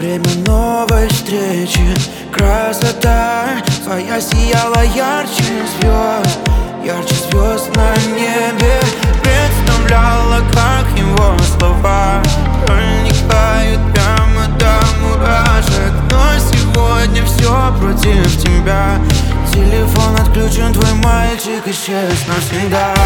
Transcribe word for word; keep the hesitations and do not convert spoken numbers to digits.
время новой встречи. Красота твоя сияла ярче звезд, ярче звезд на небе. Представляла, как его слова проникают прямо до мурашек. Но сегодня все против тебя. Телефон отключен, твой мальчик исчез навсегда.